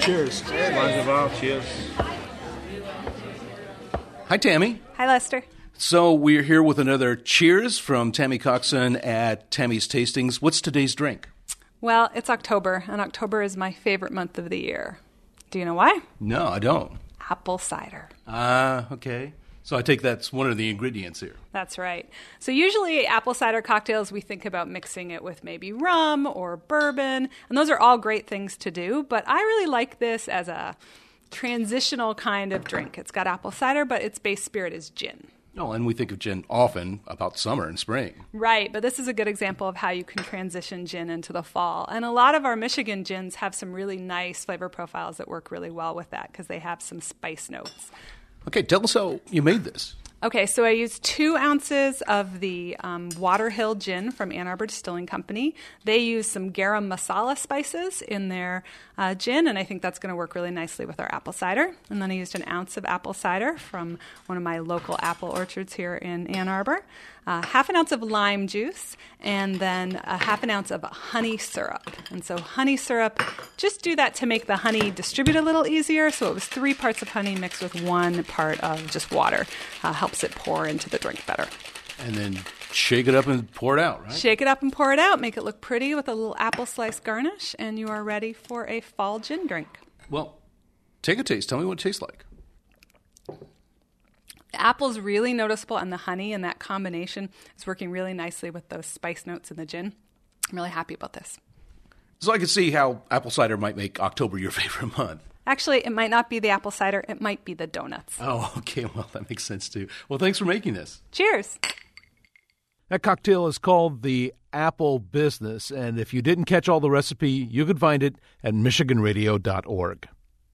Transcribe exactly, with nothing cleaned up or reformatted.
Cheers. Cheers. Cheers. Hi, Tammy. Hi, Lester. So we're here with another Cheers from Tammy Coxon at Tammy's Tastings. What's today's drink? Well, it's October, and October is my favorite month of the year. Do you know why? No, I don't. Apple cider. Ah, uh, okay. So I take that's one of the ingredients here. That's right. So usually apple cider cocktails, we think about mixing it with maybe rum or bourbon, and those are all great things to do, but I really like this as a transitional kind of drink. It's got apple cider, but its base spirit is gin. Oh, and we think of gin often about summer and spring. Right, but this is a good example of how you can transition gin into the fall. And a lot of our Michigan gins have some really nice flavor profiles that work really well with that because they have some spice notes. Okay, tell us how you made this. Okay, so I used two ounces of the um, Water Hill gin from Ann Arbor Distilling Company. They use some garam masala spices in their uh, gin, and I think that's going to work really nicely with our apple cider. And then I used an ounce of apple cider from one of my local apple orchards here in Ann Arbor, uh, half an ounce of lime juice, and then a half an ounce of honey syrup. And so honey syrup, just do that to make the honey distribute a little easier. So it was three parts of honey mixed with one part of just water. Uh, helps it pour into the drink better. And then shake it up and pour it out, right? Shake it up and pour it out. Make it look pretty with a little apple slice garnish, and you are ready for a fall gin drink. Well, take a taste. Tell me what it tastes like. The apple's really noticeable, and the honey and that combination is working really nicely with those spice notes in the gin. I'm really happy about this. So I can see how apple cider might make October your favorite month. Actually, it might not be the apple cider. It might be the donuts. Oh, okay. Well, that makes sense, too. Well, thanks for making this. Cheers. That cocktail is called the Apple Business, and if you didn't catch all the recipe, you could find it at michigan radio dot org.